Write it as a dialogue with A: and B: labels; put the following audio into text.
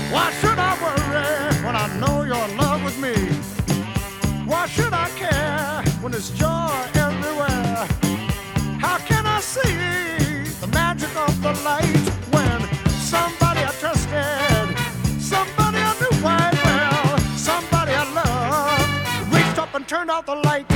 A: Why should I worry when I know you're in love with me? Why should I care when there's joy everywhere? How can I see the magic of the light when somebody I trusted, somebody I knew quite well, somebody I loved, reached up and turned out the light?